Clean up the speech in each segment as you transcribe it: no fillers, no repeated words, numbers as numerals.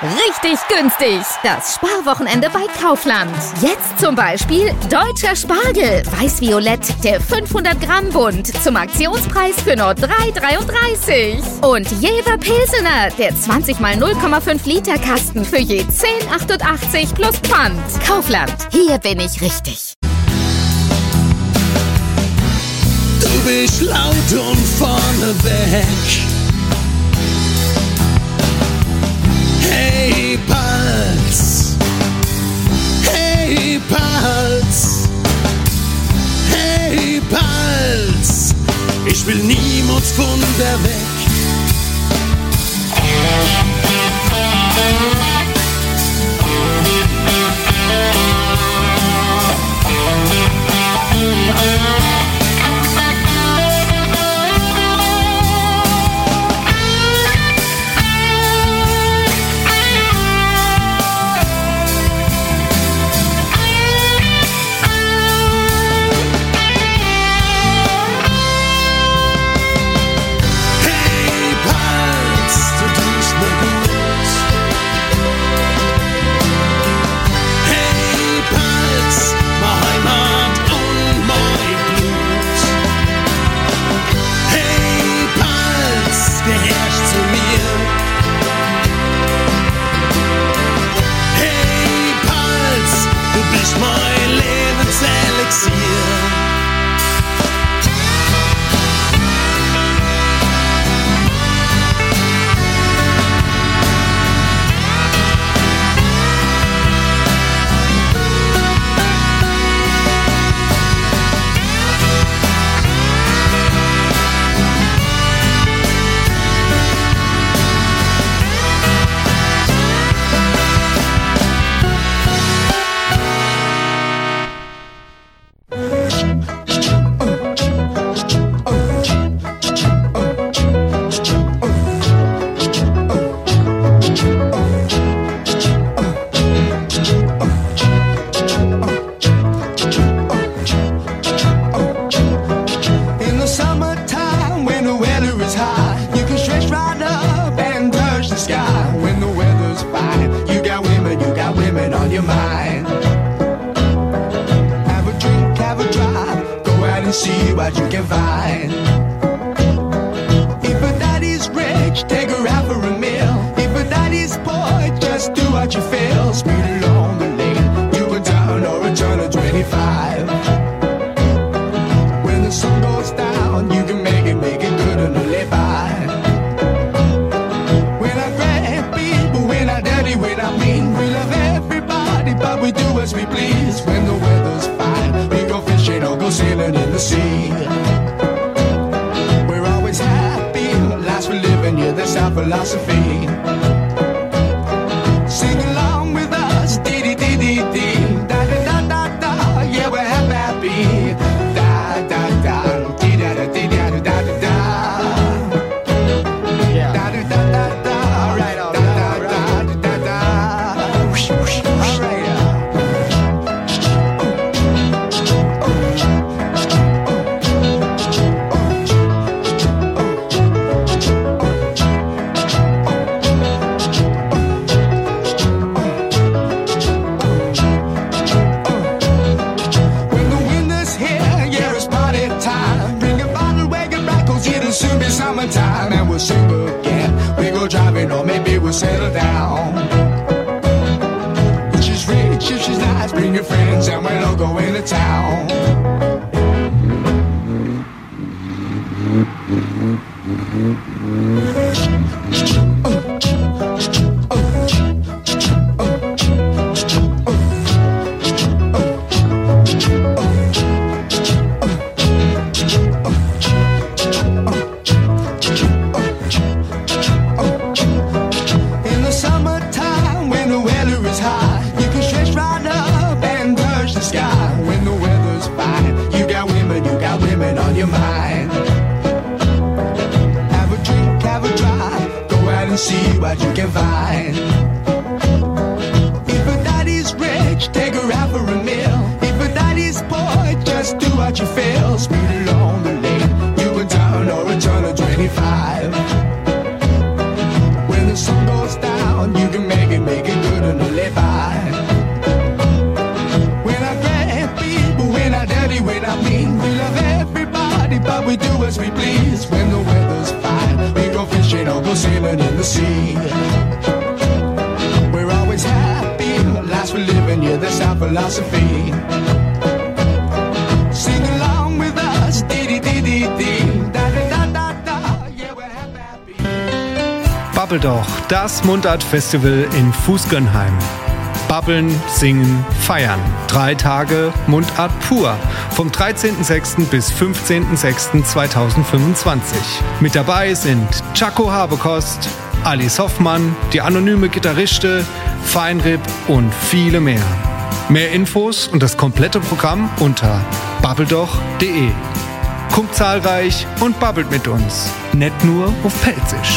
Richtig günstig. Das Sparwochenende bei Kaufland. Jetzt zum Beispiel deutscher Spargel. Weiß-Violett, der 500 Gramm Bund. Zum Aktionspreis für nur 3,33. Und Jever Pilsener, der 20 mal 0,5 Liter Kasten für je 10,88 plus Pfand. Kaufland. Hier bin ich richtig. Du bist laut und vorneweg. Hey Pals, hey Pals, hey Pals, ich will niemals von der weg. When the sun goes down, you can make make it good and live by. When I grab people, when I dirty, when I mean, we love everybody, but we do as we please. When the weather's fine, we go fishing or go sailing in the sea. We're always happy, lives we're living, yeah, that's our philosophy. Sing along with us, dee-dee-dee-dee-dee, da-da-da-da-da, yeah, we're happy. Babbel doch, das Mundart-Festival in Fußgönheim. Babbeln, singen, feiern. 3 Tage Mundart pur. Vom 13.06. bis 15.06.2025. Mit dabei sind Chaco Habekost, Alice Hoffmann, die anonyme Gitarriste, Feinrib und viele mehr. Mehr Infos und das komplette Programm unter babbeldoch.de. Kommt zahlreich und babbelt mit uns. Nicht nur auf Pelzisch.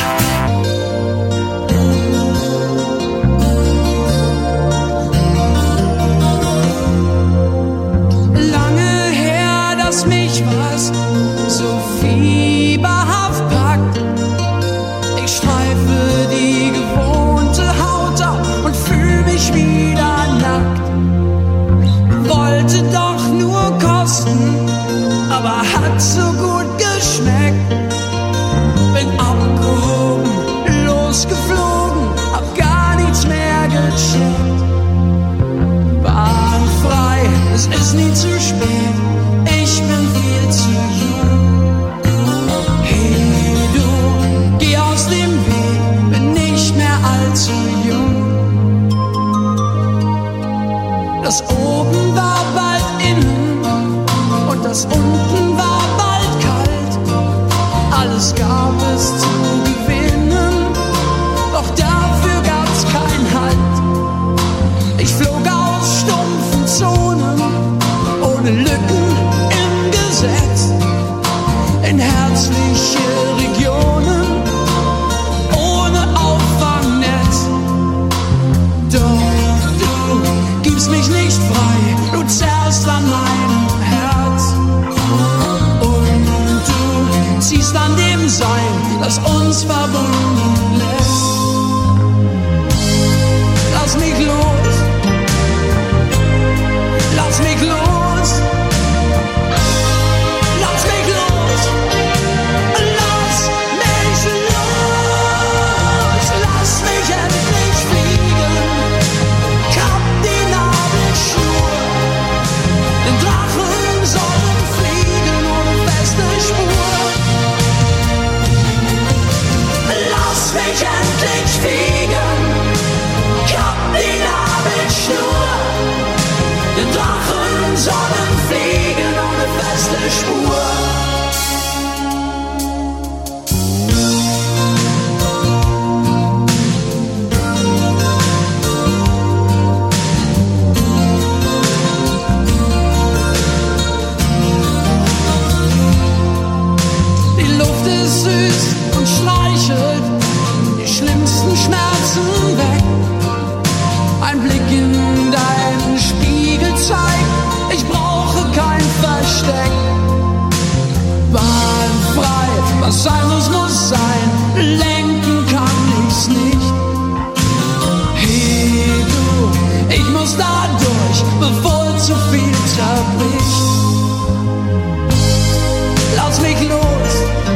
Lange her, dass mich was so fieberhaft packt. Ich streife die gewohnte Haut ab und fühl mich wieder nackt. Wollte doch nur kosten, aber hat so gut geschmeckt. Bin abgehoben, losgeflogen, hab gar nichts mehr gecheckt. Bahn frei, es ist nie zu spät, ich bin viel zu jung. Hey du, geh aus dem Weg, bin nicht mehr allzu jung. Das oben war bald innen und das unten war bald kalt. Alles gab es zu gewinnen, doch dafür gab's keinen Halt. Ich flog aus stumpfen Zonen, ohne Lücken im Gesetz, in herzliche Regionen, ohne Auffangnetz. Doch du gibst mich nicht frei, du zerrst an meinem Herz. Und du ziehst an dem Seil, das uns verbunden lässt. Lass mich los, lass mich los, lass mich los, lass mich los, lass mich endlich fliegen, kapp die Nabelschnur, den Drachen sollen fliegen ohne feste Spur. Lass mich endlich fliegen, kapp die Nabelschnur, den Drachen sollen fliegen ohne feste Spur. Die Luft ist süß und streichelt die schlimmsten Schmerzen weg. Ein Blick in deinen Spiegel zeigt, ich brauche kein Versteck. Bahnfrei, was sein muss, muss sein, lenken kann ich's nicht. Hey du, ich muss da durch, bevor zu viel zerbricht. Lass mich los,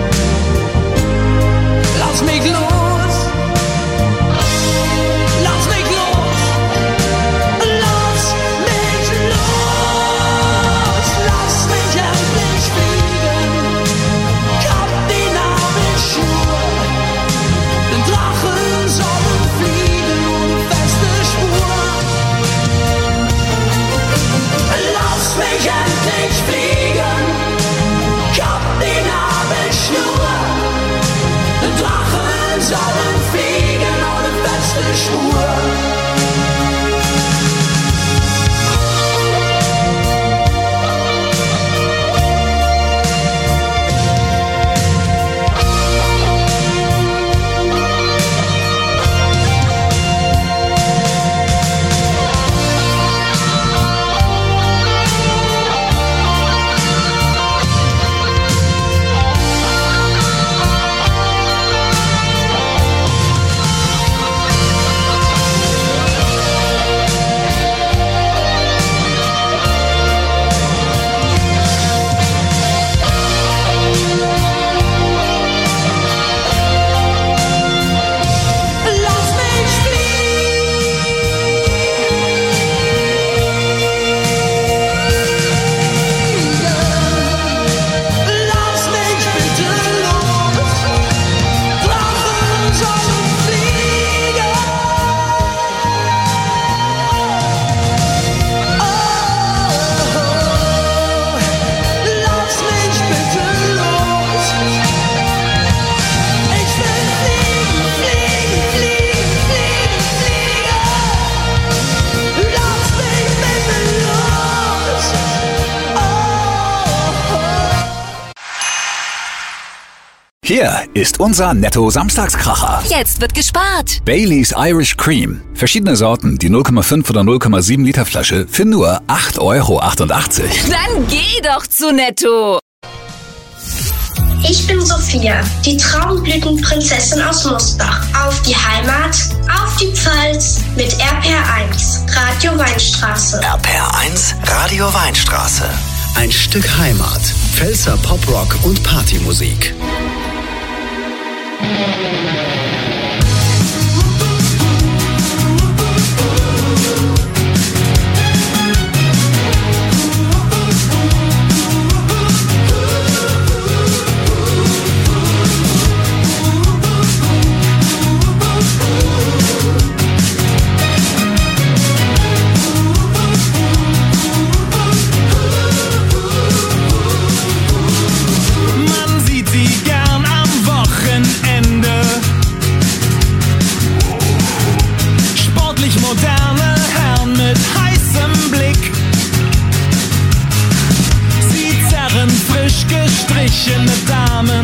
lass mich los. Lass mich los, lass mich los, lass mich endlich fliegen, kapp die Nabelschnur, den Drachen sollen fliegen ohne feste Spur. Lass mich endlich fliegen, kapp die Nabelschnur, den Drachen sollen fliegen ohne feste Spur. Hier ist unser Netto-Samstagskracher. Jetzt wird gespart. Baileys Irish Cream. Verschiedene Sorten, die 0,5 oder 0,7 Liter Flasche für nur 8,88 €. Dann geh doch zu Netto. Ich bin Sophia, die Traumblütenprinzessin aus Mosbach. Auf die Heimat, auf die Pfalz mit RPR1, Radio Weinstraße. RPR1, Radio Weinstraße. Ein Stück Heimat. Pfälzer Poprock und Partymusik. Moderne Herren mit heißem Blick. Sie zerren frisch gestrichene Damen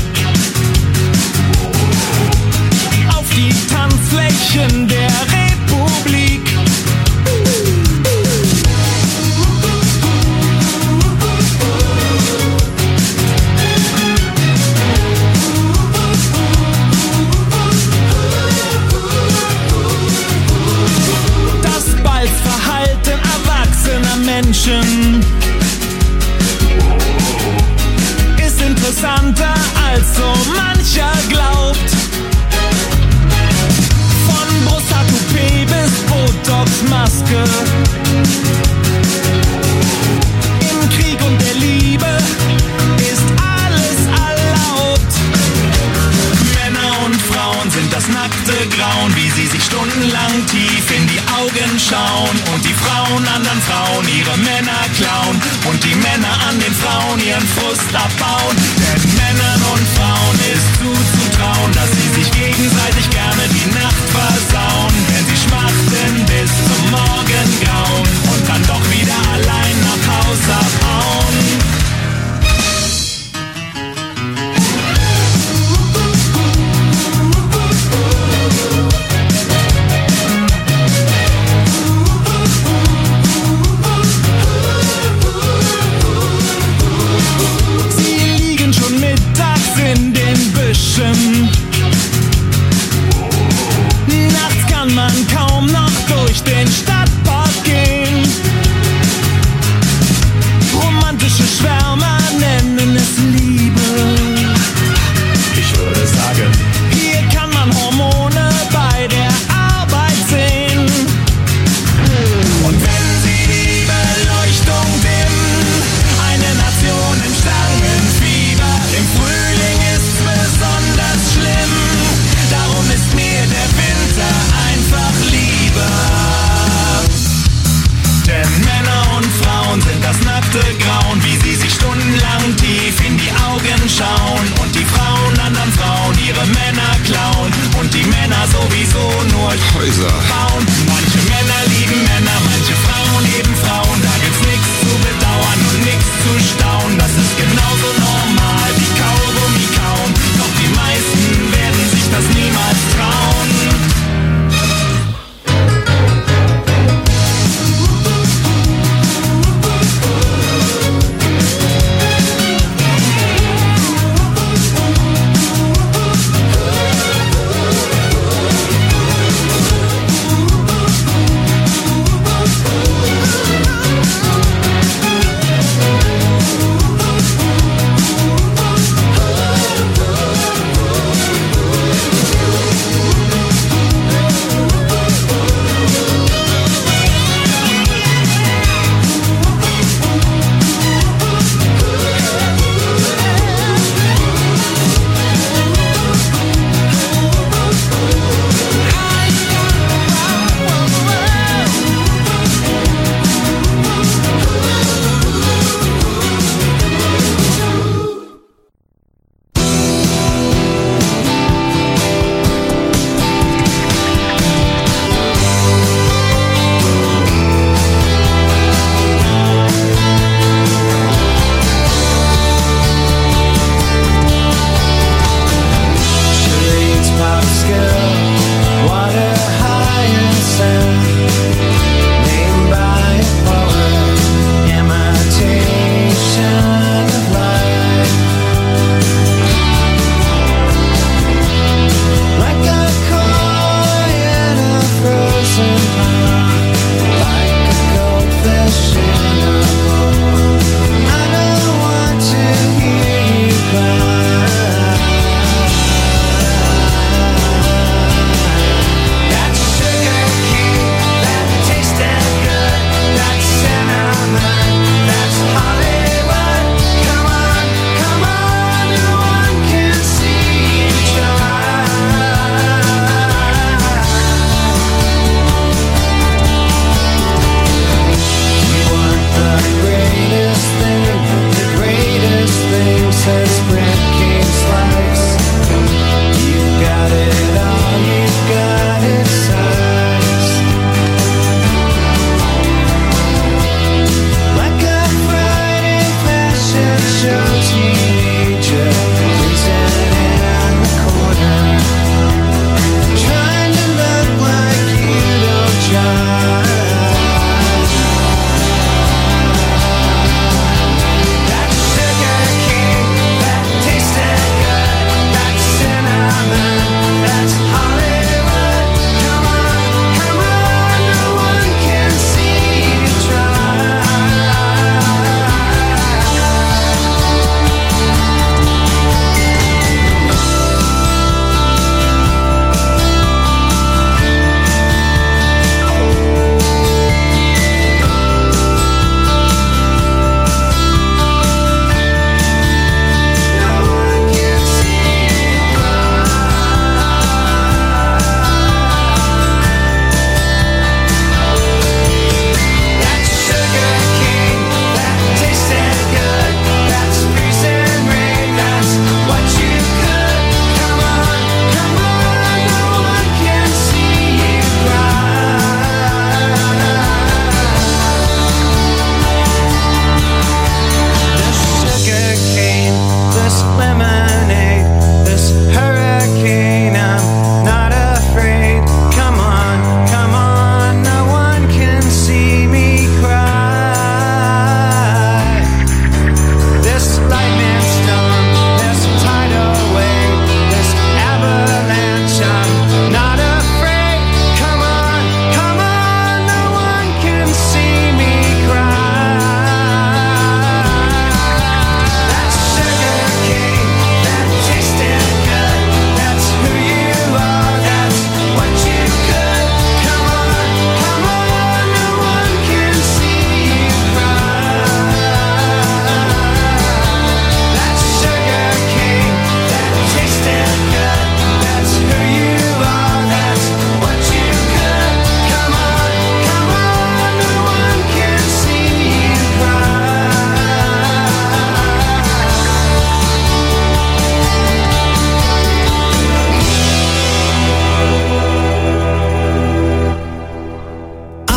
auf die Tanzflächen der Republik. Verhalten erwachsener Menschen ist interessanter als so mancher glaubt. Von Brusthaar-Toupet bis Botox-Maske. Im Krieg und der Liebe ist alles erlaubt. Männer und Frauen sind das nackte Grauen, wie sie sich stundenlang tief in die Augen schauen und die Frauen anderen Frauen ihre Männer klauen und die Männer an den Frauen ihren Frust abbauen. Denn Männern und Frauen ist zuzutrauen, dass sie sich gegenseitig gerne die Nacht versauen, wenn sie schmachten bis zum Morgengrauen und dann doch wieder allein nach Haus abhauen. In den Büschen. Nachts kann man kaum noch durch den Stadtpark gehen. Romantische Schwärmer nennen es Liebe. Ich würde sagen, hier kann man Hormone bei der Arbeit sehen. Und wenn sie die Beleuchtung dimmen, eine Nation im Stangenfieber, im Frühling ist besonders schlimm. Darum ist mir der Winter einfach lieber.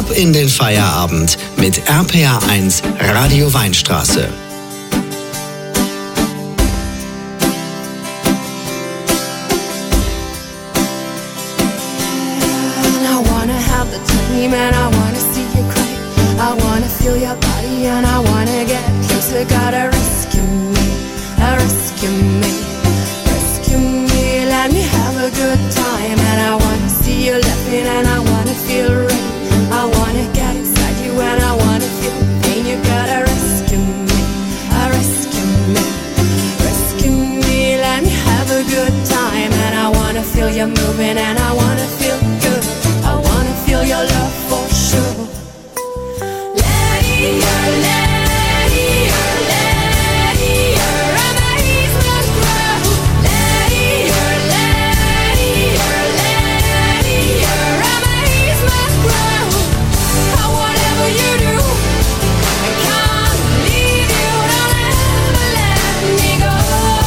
Ab in den Feierabend mit RPR1 Radio Weinstraße. And I wanna see you cry. I wanna feel your body and I wanna get closer. Gotta rescue me, rescue me, rescue me. Let me have a good time. And I wanna see you laughing and I wanna feel rain. I wanna get inside you and I wanna feel pain. You gotta rescue me, rescue me, rescue me. Let me have a good time. And I wanna feel you moving and I wanna feel good. I wanna feel your love for sure. Lady, lady, lady, amazement grow. Lady, lady, lady, amazement grow. Whatever you do, I can't leave you. Don't ever let me go.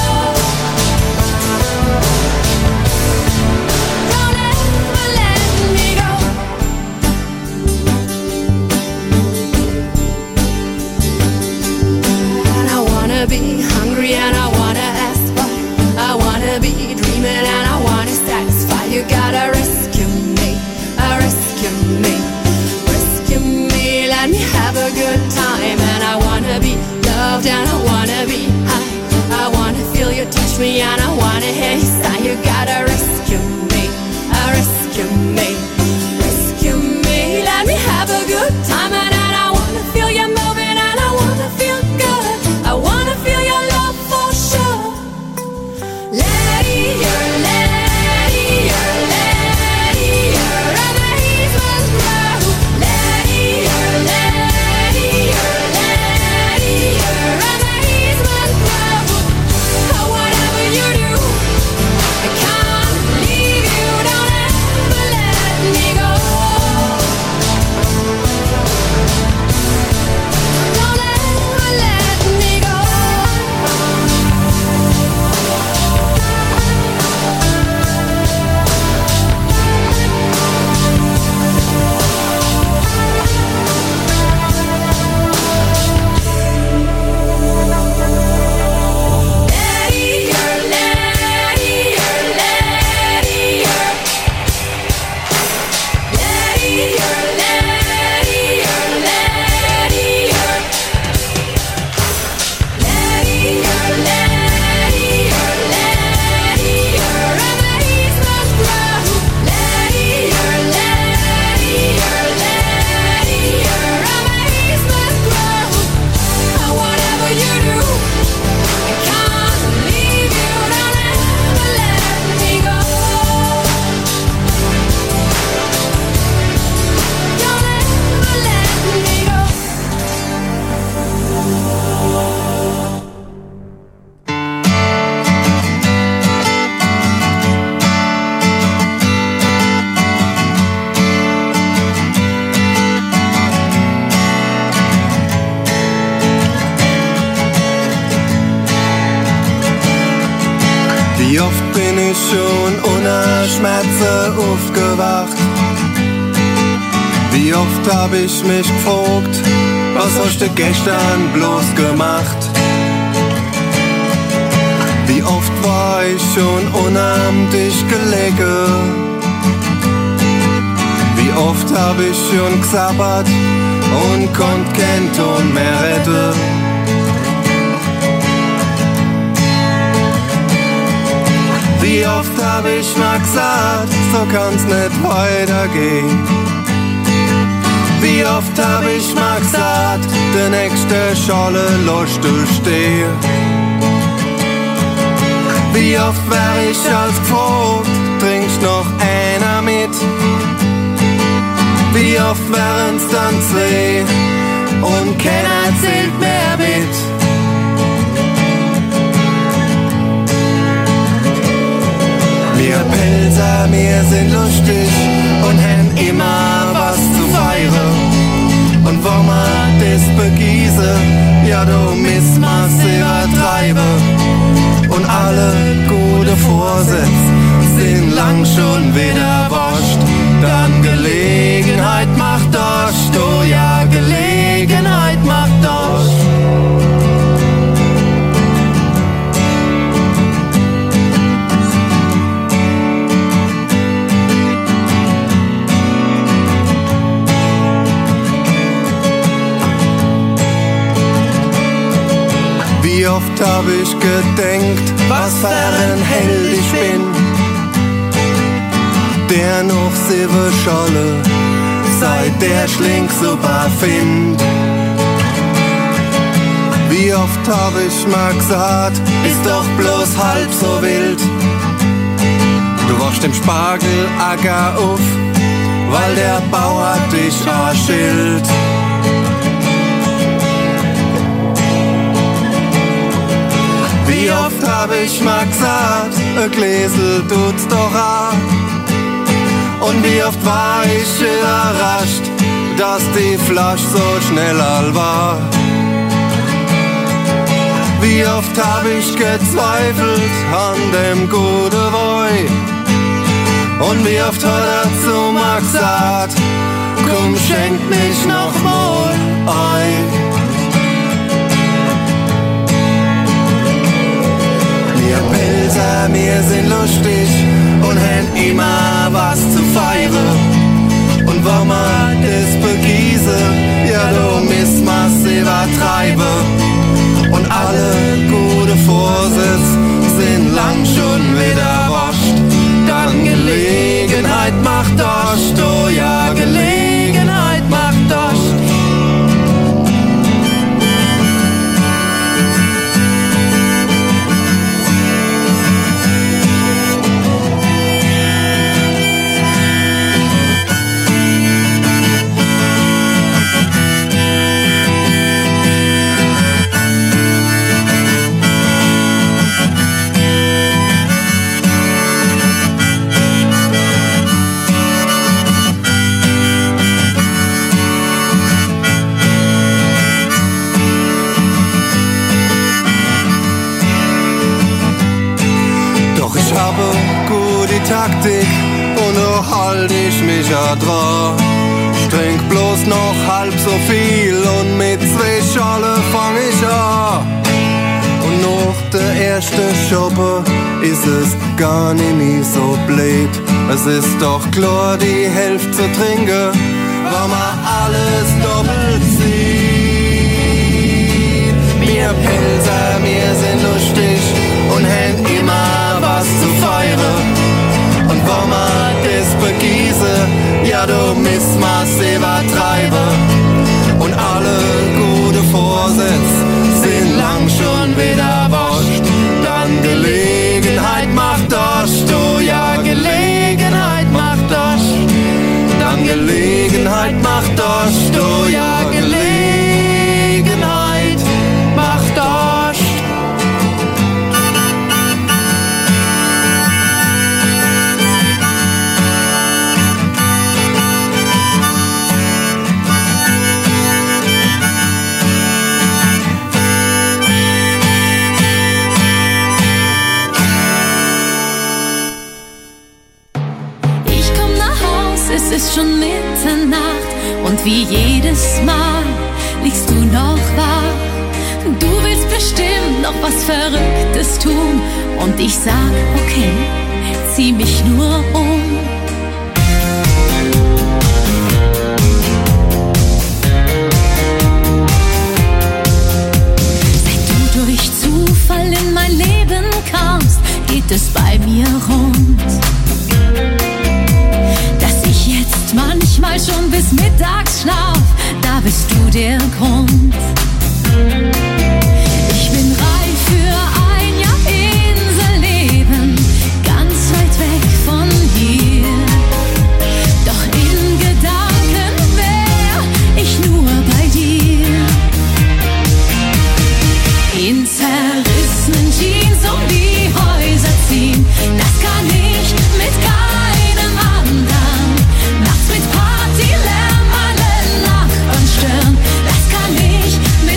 Don't ever let me go. And I wanna be hungry and I wanna aspire. I wanna be dreaming and I wanna satisfy. You gotta rescue me, rescue me, rescue me. Let me have a good time. And I wanna be loved and I wanna be high. I wanna feel you touch me and I wanna hear you sigh. You gotta rescue me, rescue me, rescue me. Let me have a good time. And I wanna feel you moving and I wanna feel good. I wanna feel your love for sure. Lady, you're lady, you're lady, you're amazement grow. Lady, you're lady, you're lady, you're amazement grow. Whatever you do, I can't leave you. Don't ever let me go. Don't ever let me go. Lady, you're lady, you're lady, you're lady, you're lady, you're lady, you're lady, you're lady, you're lady, you're amazement grow. Lady, you're lady, you're lady, you're amazement grow. Whatever you do, I can't leave you. Don't ever let me go. Don't ever let me go. Wie oft bin ich schon ohne Schmerzen aufgewacht? Wie oft hab ich mich gefragt, was hast du gestern bloß gemacht? Wie oft war ich schon unam dich gelegen? Wie oft hab ich schon gesabbert und konnt kein Ton mehr retten? Wie oft hab ich mal gesagt, so kann's nicht weitergehen? Wie oft hab ich mal gesagt, der nächste Scholle lässt du stehen? Wie oft wär ich als gefragt, trinkst noch einer mit? Wie oft wären's dann zwei und keiner zählt mehr mit? Wir Pilzer, wir sind lustig und haben immer was zu feiern. Und wo man das begießen, ja du müssen wir's übertreiben. Und alle gute Vorsätze sind lang schon wieder wascht. Dann Gelegenheit macht euch Wie oft hab ich gedenkt, was für ein Held ich bin, der noch 7 Scholle seit der Schling super find. Wie oft hab ich mal gesagt, ist doch bloß halb so wild. Du waschst den Spargelacker auf, weil der Bauer dich erschilt. Wie oft hab ich mal gesagt, ein Gläsel tut's doch an. Und wie oft war ich überrascht, dass die Flasche so schnell all war. Wie oft hab ich gezweifelt an dem guten Boy. Und wie oft hat er zu mir gesagt, komm, schenk mich noch mal ein. Wir Pilser, wir sind lustig und haben immer was zu feiern. Und wenn wir das begießen, ja, du müssen wir's übertreiben. Und alle gute Vorsätze sind lang schon wieder wascht. Dann Gelegenheit macht Dost, oh ja, Gelegenheit macht Dost. Taktik und noch halt ich mich ja dran. Trink bloß noch halb so viel und mit 2 Schale fang ich an. Und nach der erste Schoppe ist es gar nicht so blöd. Es ist doch klar, die Hälfte zu trinken, weil man alles doppelt sieht. Wir Pilser, wir sind lustig und haben immer was zu feiern. Und wenn man das begieße, ja, du müssen wir's übertreiben. Und alle gute Vorsätze sind lang schon wieder wascht. Dann Gelegenheit macht Dost, oh ja, Gelegenheit macht Dost. Dann Gelegenheit macht Dost, oh ja, Gelegenheit macht Dost. Es ist schon Mitternacht und wie jedes Mal liegst du noch wach. Du willst bestimmt noch was Verrücktes tun und ich sag, okay, zieh mich nur um. Seit du durch Zufall in mein Leben kamst, geht es bei mir rund. Manchmal schon bis mittags schlaf, da bist du der Grund. Ich bin reif für ein Jahr Inselleben, ganz weit weg von hier. Doch in Gedanken wär ich nur bei dir. In zerrissenen Jeans um die Häuser ziehen, das kann ich mit keinem anderen. Nachts mit Partylärm alle Nachbarn stören, das kann ich mit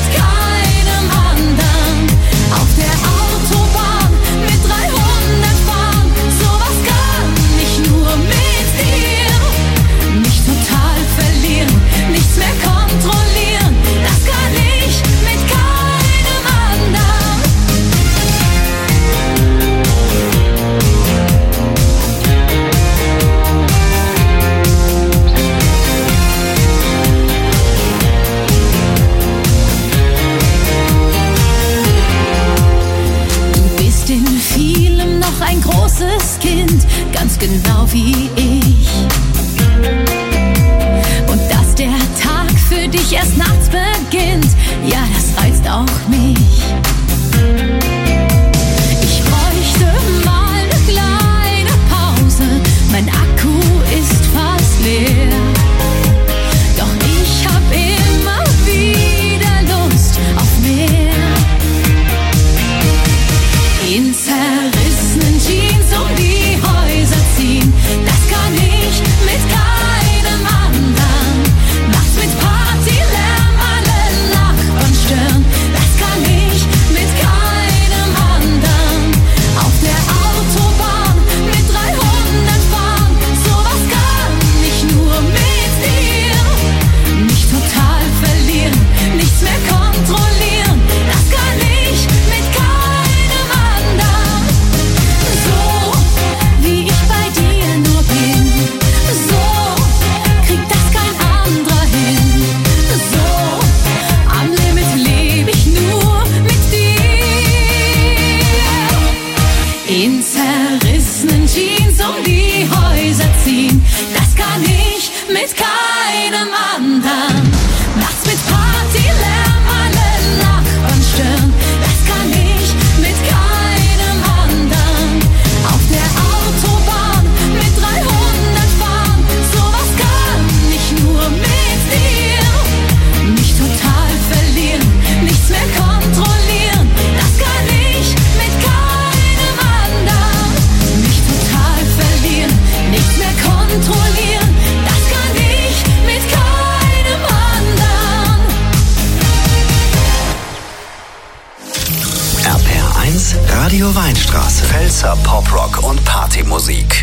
Radio Weinstraße. Pfälzer Poprock und Partymusik.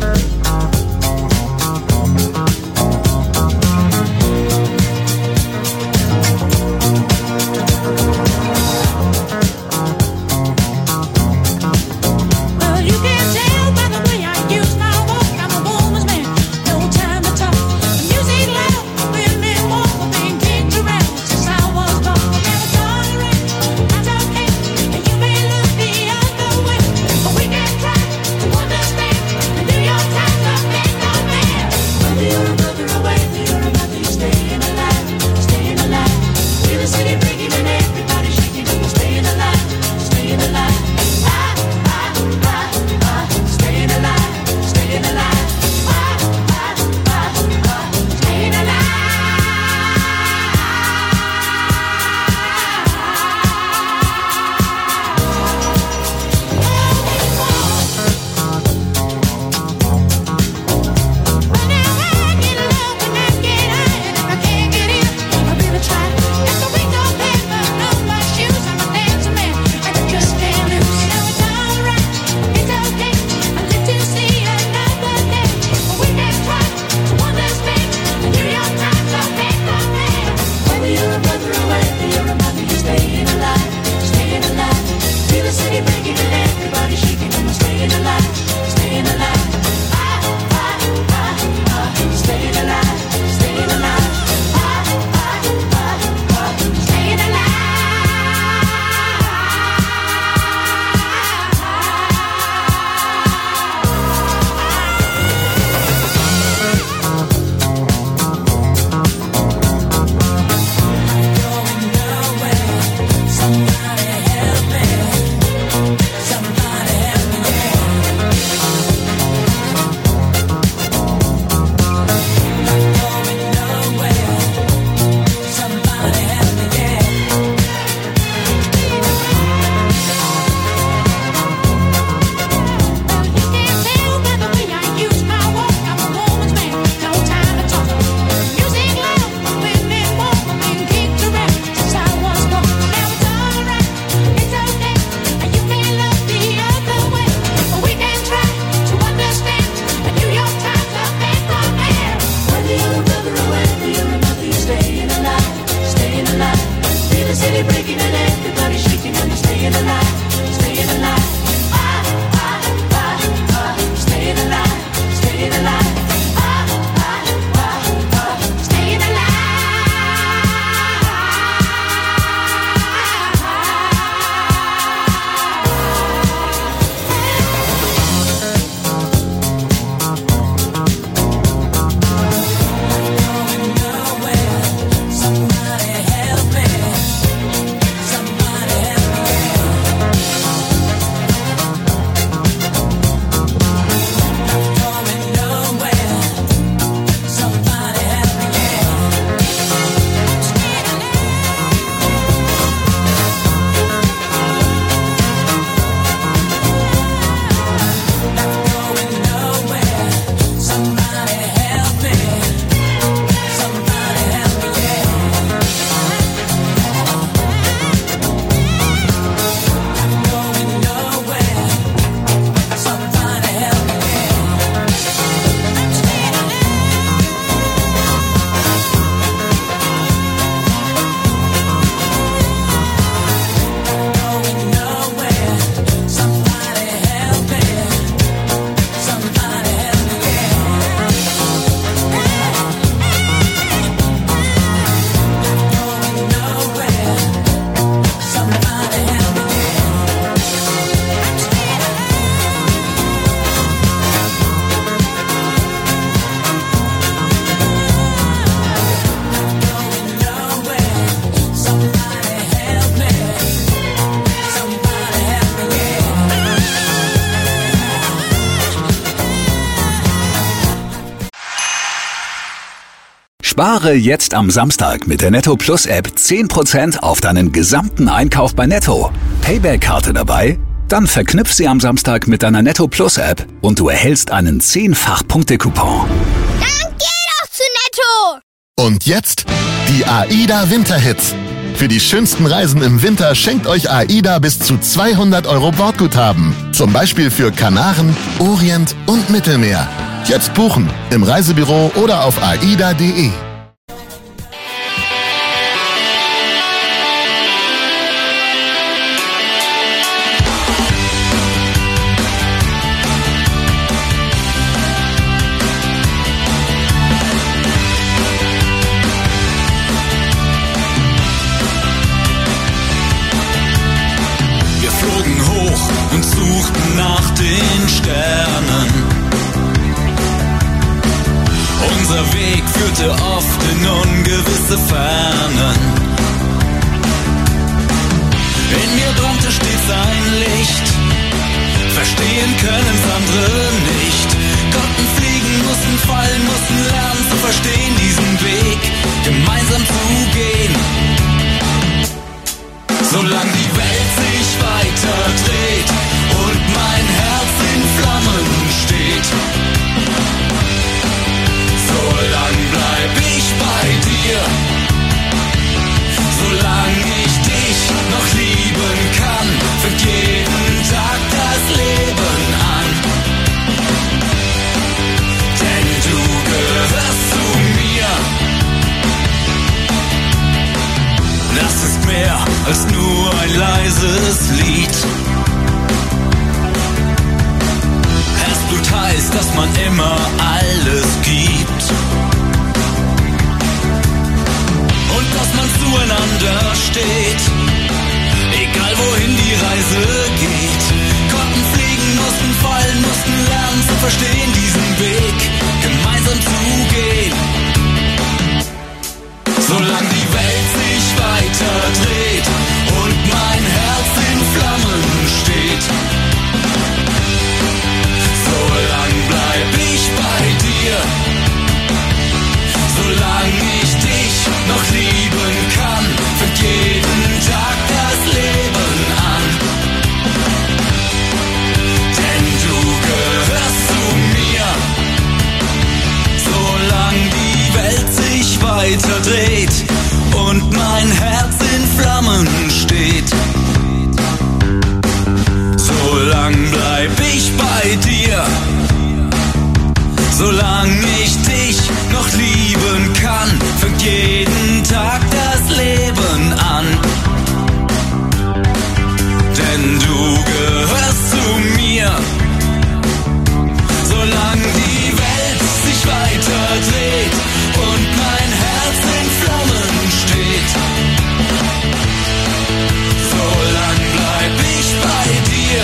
Spare jetzt am Samstag mit der Netto Plus App 10% auf deinen gesamten Einkauf bei Netto. Payback-Karte dabei? Dann verknüpf sie am Samstag mit deiner Netto Plus App und du erhältst einen 10-fach-Punkte-Coupon. Dann geh doch zu Netto! Und jetzt die AIDA Winterhits. Für die schönsten Reisen im Winter schenkt euch AIDA bis zu 200 € Bordguthaben. Zum Beispiel für Kanaren, Orient und Mittelmeer. Jetzt buchen im Reisebüro oder auf aida.de. Oft in ungewisse Fernen. In mir brannte stets ein Licht, verstehen können's andere nicht. Konnten fliegen, mussten fallen, mussten lernen zu verstehen, diesen Weg gemeinsam zu gehen. Solange die Welt sich weiter dreht und mein Herz in Flammen steht, solang bleib ich bei dir, solang ich dich noch lieben kann, fängt jeden Tag das Leben an. Denn du gehörst zu mir. Das ist mehr als nur ein leises Lied. Herzblut heißt, dass man immer alles gibt. Und dass man zueinander steht, egal wohin die Reise geht. Konnten fliegen, mussten fallen, mussten lernen zu verstehen, diesen Weg gemeinsam zu gehen. Solange die Welt sich weiter dreht und mein Herz in Flammen steht, solang bleib ich bei dir, solang ich dich noch lieben kann, fängt jeden Tag das Leben an. Denn du gehörst zu mir, solang die Welt sich weiter dreht und mein Herz in Flammen steht. Solang bleib ich bei dir, solang ich dich noch lieben kann, fängt jeden Tag das Leben an. Denn du gehörst zu mir, solang die Welt sich weiter dreht und mein Herz in Flammen steht. Solang bleib ich bei dir,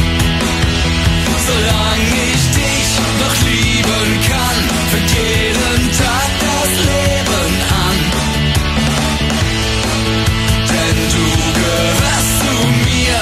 solang ich dich noch lieben kann, fängt jeden Tag das Leben an. Denn du gehörst zu mir,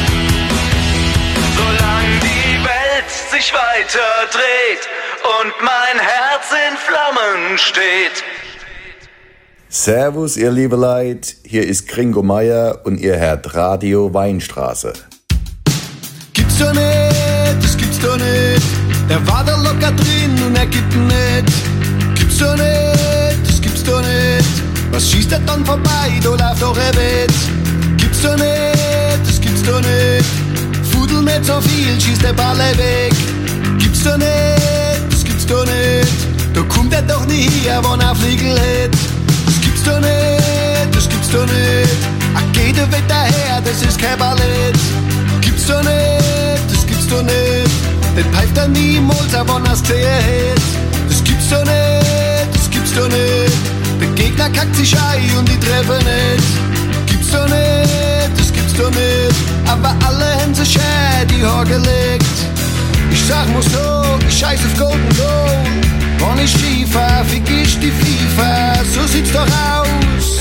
solang die Welt sich weiter dreht und mein Herz in Flammen steht. Servus, ihr liebe Leute, hier ist Gringo Meier und ihr hört Radio Weinstraße. Gibt's doch nicht, das gibt's doch nicht. Der war da locker drin und er gibt ihn nicht. Gibt's doch nicht, das gibt's doch nicht. Was schießt er dann vorbei, da läuft doch ein Wett. Gibt's doch nicht, das gibt's doch nicht. Fudel nicht so viel, schießt der Ball weg. Gibt's doch nicht, das gibt's doch nicht. Da kommt er doch nie her, wenn er Fliegel hätt. Das gibt's doch nicht, das gibt's doch nicht. Ach, geht der Wetter her, das ist kein Ballett. Gibt's doch nicht, das gibt's doch nicht. Den pfeift er niemals, aber wenn er's gesehen hätt. Das gibt's doch nicht, das gibt's doch nicht. Der Gegner kackt sich ein und die treffen nicht. Gibt's doch nicht, das gibt's doch nicht. Aber alle haben sich schön die Haare gelegt. Ich sag mal so, ich scheiß auf Golden Goal. Wenn ich Skifahr, fick ich die FIFA. So sieht's doch aus.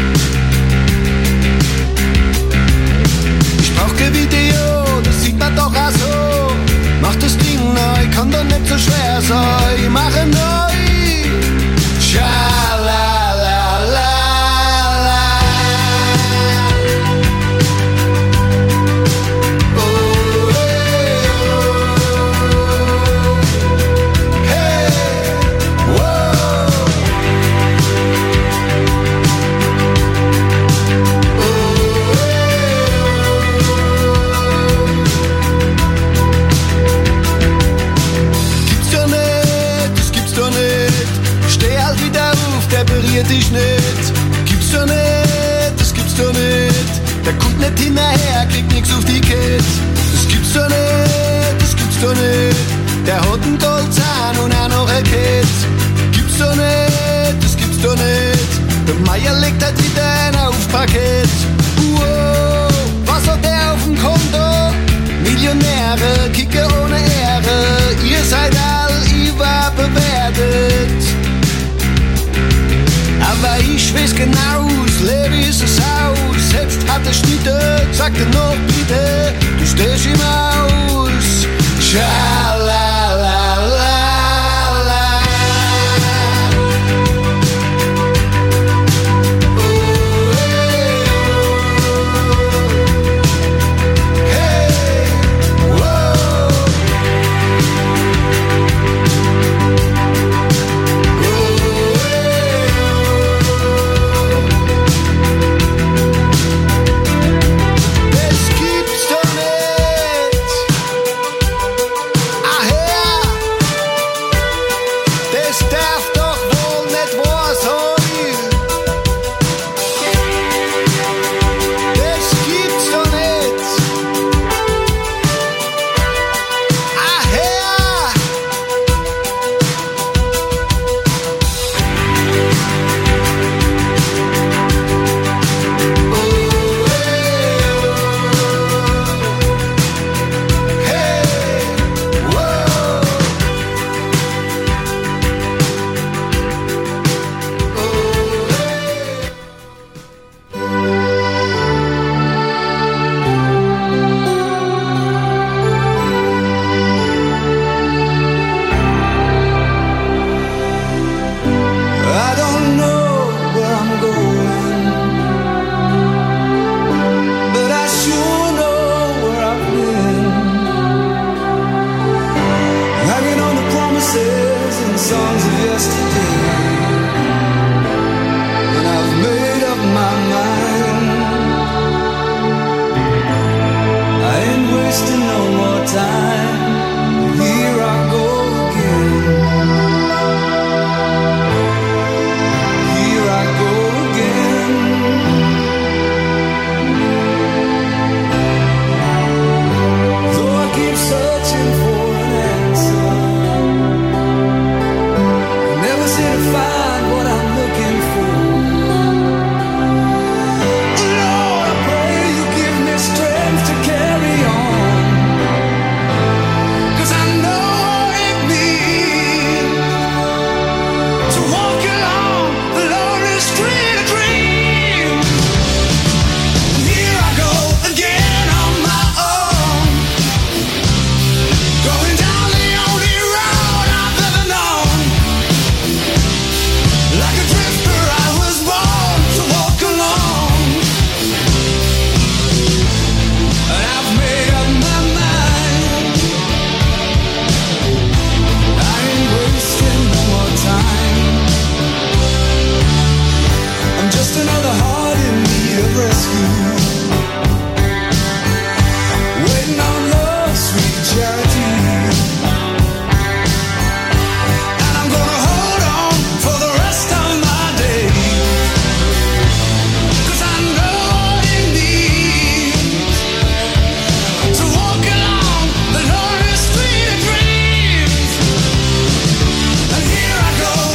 Ich brauch kein Video, das sieht man doch auch so. Mach das Ding neu, kann doch nicht so schwer sein. Mache neu. Schalalala. interessiert dich nicht. Gibt's doch nicht, das gibt's doch nicht. Der kommt nicht hinterher, kriegt nix auf die Kette. Das gibt's doch nicht, das gibt's doch nicht. Der hat einen Goldzahn und auch noch eine Kette. Gibt's doch nicht, das gibt's doch nicht. Der Meier legt halt wieder ein Aufpaket. Wow, was hat der auf dem Konto? Millionäre, Kicker ohne Ehre. Ihr seid all überbewertet. Aber ich weiß genau, das Leben ist es aus. Jetzt hat er Schnitte, sagt er noch bitte. Du stehst ihm aus. Schalalala.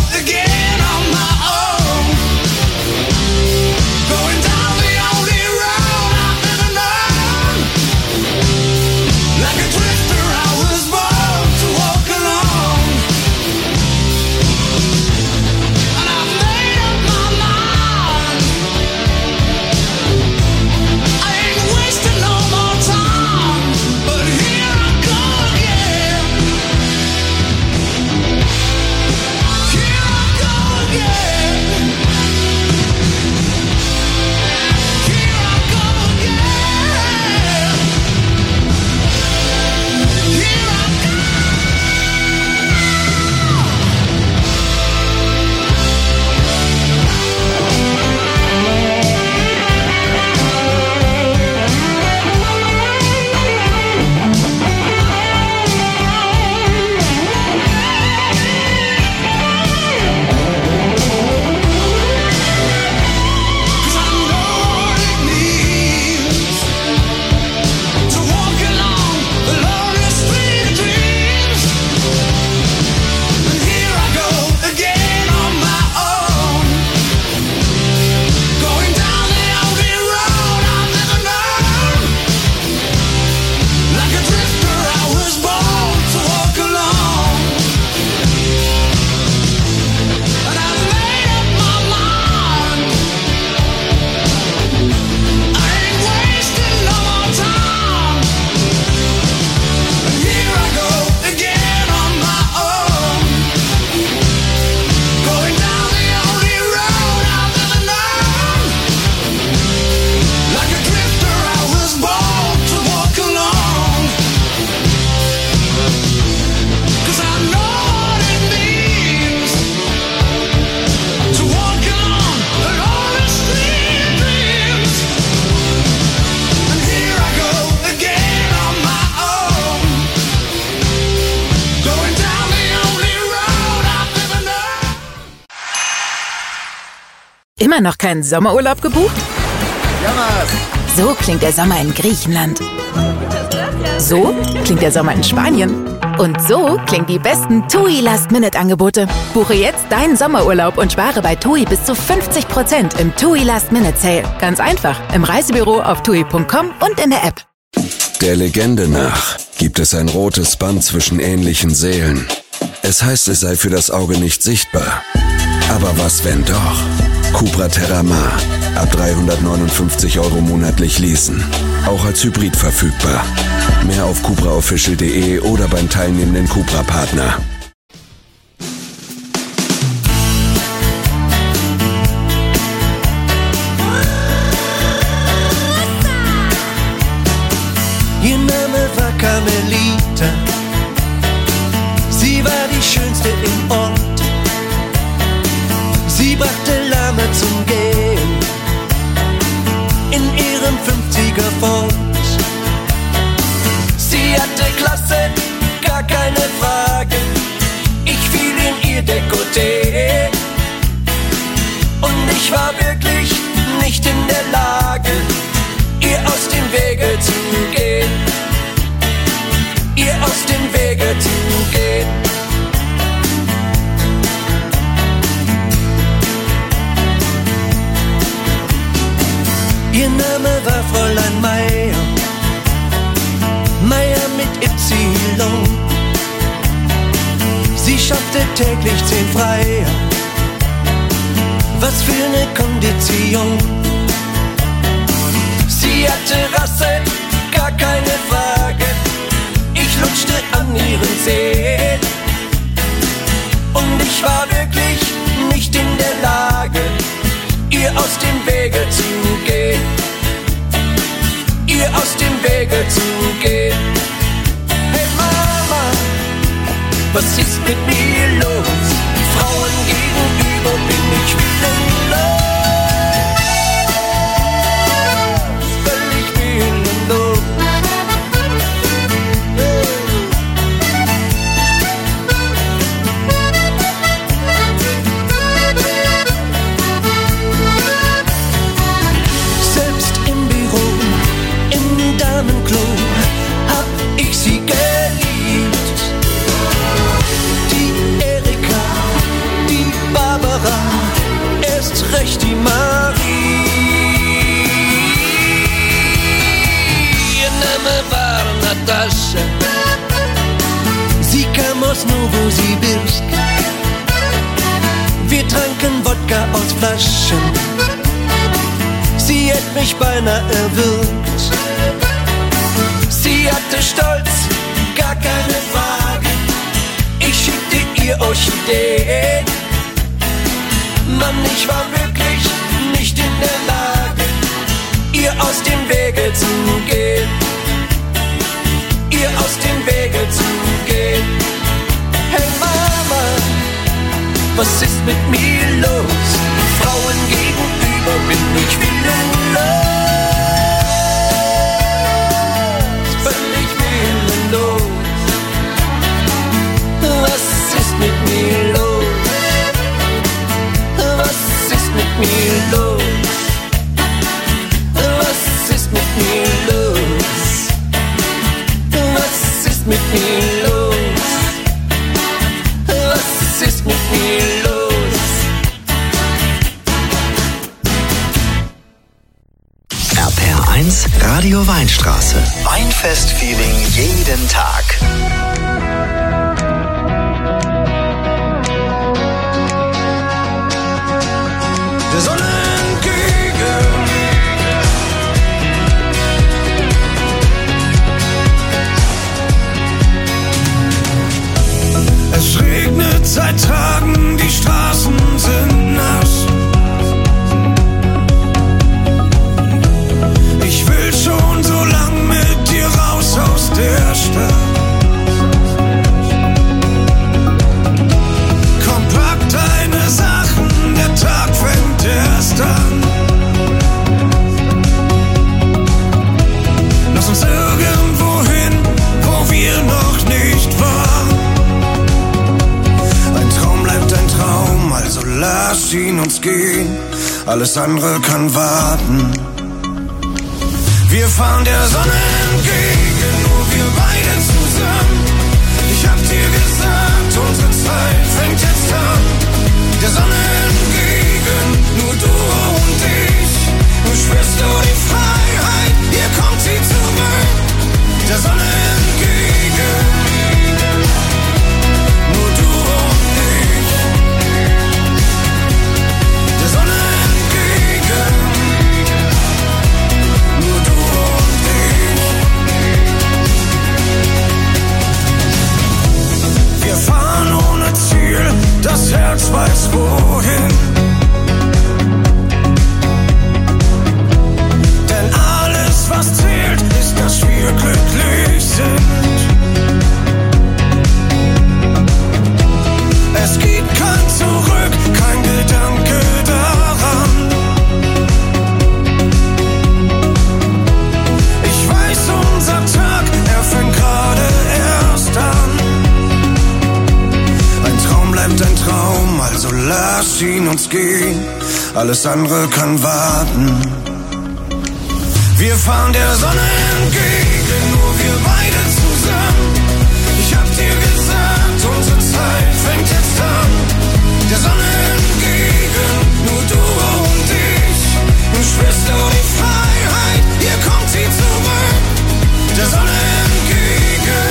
Going down the only road Immer noch keinen Sommerurlaub gebucht? So klingt der Sommer in Griechenland. So klingt der Sommer in Spanien. Und so klingen die besten TUI Last-Minute-Angebote. Buche jetzt deinen Sommerurlaub und spare bei TUI bis zu 50% im TUI Last-Minute-Sale. Ganz einfach im Reisebüro auf TUI.com und in der App. Der Legende nach gibt es ein rotes Band zwischen ähnlichen Seelen. Es heißt, es sei für das Auge nicht sichtbar. Aber was, wenn doch? Cupra Terramar. Ab 359 € monatlich leasen. Auch als Hybrid verfügbar. Mehr auf cupraofficial.de oder beim teilnehmenden Cupra-Partner. Ihr Name war Carmelita. Sie war die Schönste im Ort. Sie brachte Lahme zum Gehen in ihrem 50er Ford. Sie hatte Klasse, gar keine Frage. Ich fiel in ihr Dekolleté und ich war wirklich nicht in der Lage, ihr aus dem Wege zu gehen. Ihr aus dem Wege zu gehen. Ihr Name war Fräulein Meier, Meier mit Y. Sie schaffte täglich 10 Freier. Was für eine Kondition. Sie hatte Rasse, gar keine Frage. Ich lutschte an ihren Zehen und ich war wirklich nicht in der Lage, ihr aus dem Wege zu gehen. Ihr aus dem Wege zu gehen. Hey Mama, was ist mit mir los? Frauen gegenüber bin ich willenlos. Völlig willenlos. Selbst im Büro, im Damenklo hab ich sie geliebt. Die Erika, die Barbara, erst recht die Marie. Ihr Name war Natascha. Sie kam aus Novosibirsk. Wir tranken Wodka aus Flaschen. Sie hätt mich beinahe erwürgt. Sie hatte Stolz, gar keine Frage. Ich schickte ihr Orchidee. Mann, ich war wirklich nicht in der Lage, ihr aus dem Wege zu gehen. Ihr aus dem Wege zu gehen. Hey Mama, was ist mit mir los? Frauen gegenüber bin ich willenlos. Völlig willenlos. Was ist mit mir los? Was ist mit mir los? Was ist mit mir los? Was ist mit mir los? Was ist mit mir los? RPR1 Radio Weinstraße. Weinfest-Feeling jeden Tag. Der Sonnenkügel. Es regnet seit Tagen, die Straßen sind nass. Ich will schon so lang mit dir raus aus der Stadt. Komm, pack deine Sachen, der Tag fängt erst an. Lass uns irgendwo hin, wo wir noch nicht waren. Ein Traum bleibt ein Traum, also lass ihn uns gehen. alles andere kann warten. Wir fahren der Sonne entgegen, nur wir beide zusammen. Ich hab dir gesagt, unsere Zeit fängt jetzt an. Der Sonne entgegen, nur du und ich. Du spürst du die Freiheit, hier kommt sie zurück. Der Sonne entgegen, nur du und ich. Der Sonne entgegen, nur du und ich. Wir fahren ohne Ziel, das Herz weiß wohin. Denn alles, was zählt, ist, dass wir glücklich sind. Es gibt kein Zurück, kein Gedanke daran. Ich weiß, unser Tag, er fängt gerade erst an. Ein Traum bleibt ein Traum, also lass ihn uns gehen. Alles andere kann warten. Wir fahren der Sonne entgegen, nur wir beide zusammen. Ich hab dir gesagt, unsere Zeit fängt jetzt an. Der Sonne entgegen, nur du und ich. Du spürst du die Freiheit, hier kommt sie zurück. Der Sonne entgegen,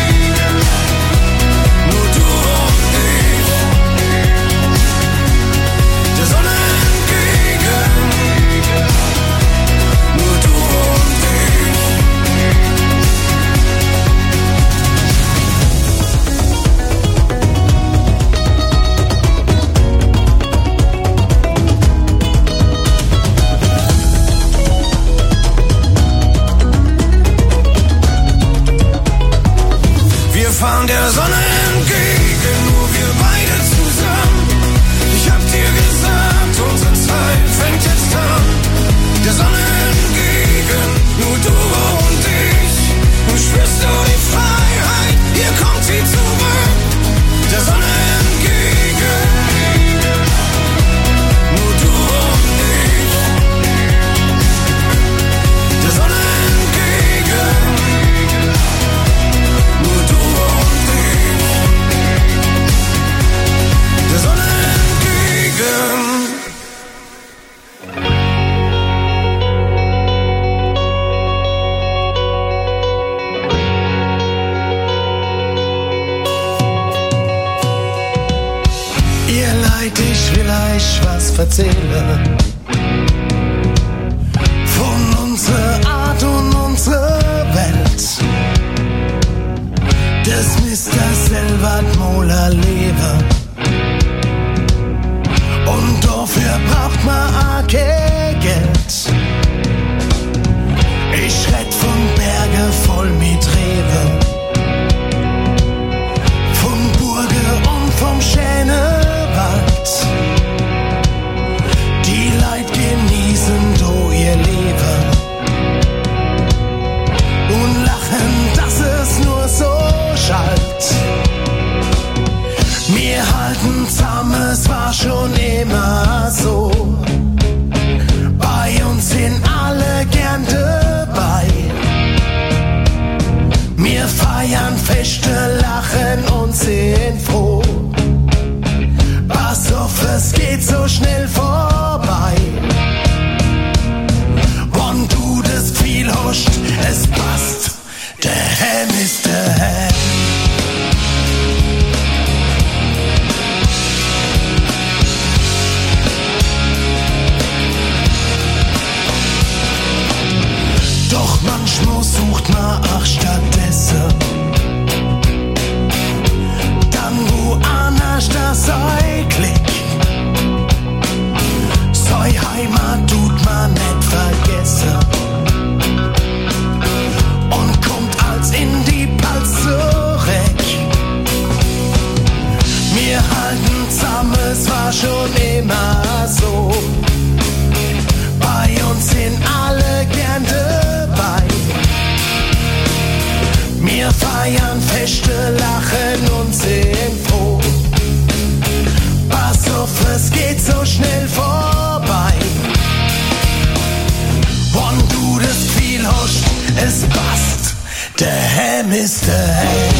nur du und ich. Der Sonne entgegen, nur du und ich. Wir fahren der Sonne entgegen, nur wir beide zusammen. Ich hab dir gesagt, unsere Zeit fängt jetzt an. Der Sonne entgegen, nur du und ich. Du spürst du die Freiheit, hier kommt sie zurück. Der Sonne entgegen, nur du und ich. Der Sonne entgegen, nur du und ich. Der Sonne entgegen. Ihr Leid, ich will euch was erzählen von unserer Art und unserer Welt. Das Mr. Selbert Mola leben und dafür braucht man auch kein Geld. Ich red von Berge voll mit Rewe, von Burge und vom Schänewald. Die Leid genießen do ihr Leben und lachen, dass es nur so schallt. Wir halten zusammen, es war schon immer so. Bei uns sind alle gern dabei. Wir feiern Feste, lachen und sind froh. Pass auf, es geht so schnell vorbei. Wenn du das Gefühl hast, es passt, der Helm ist der Helm. Doch manchmal sucht man auch stattdessen dann woanders das sei Klick. Sei Heimat tut man nicht vergessen und kommt als in die Palz zurück. Wir halten zusammen, es war schon immer so. Bei uns sind alle gern dabei. Wir feiern Feste, lachen und sind froh. Pass auf, es geht so schnell vorbei. Ham ist der Ham.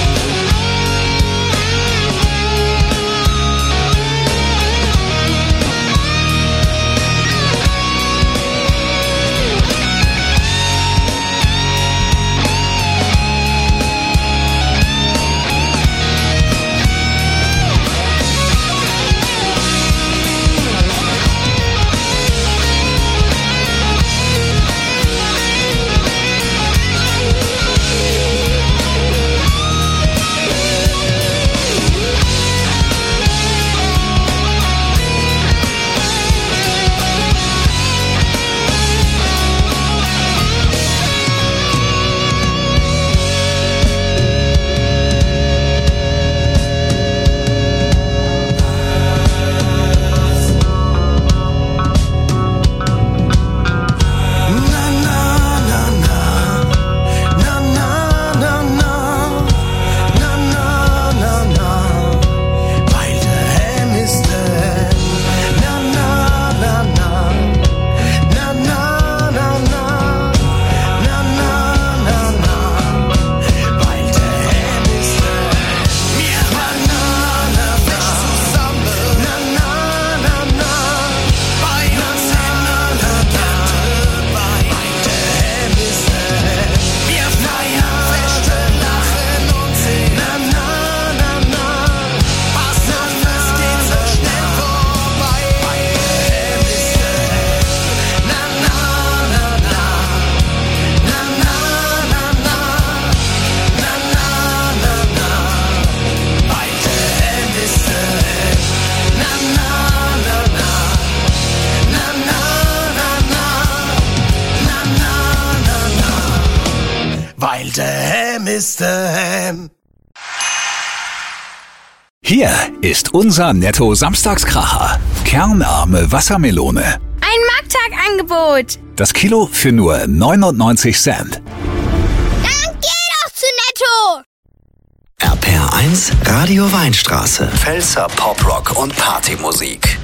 Weil der Ham ist der Ham. Hier ist unser Netto Samstagskracher. Kernarme Wassermelone. Ein Markttagangebot. Das Kilo für nur 99 Cent. Dann geh doch zu Netto. RPR 1, Radio Weinstraße. Pfälzer Poprock und Partymusik.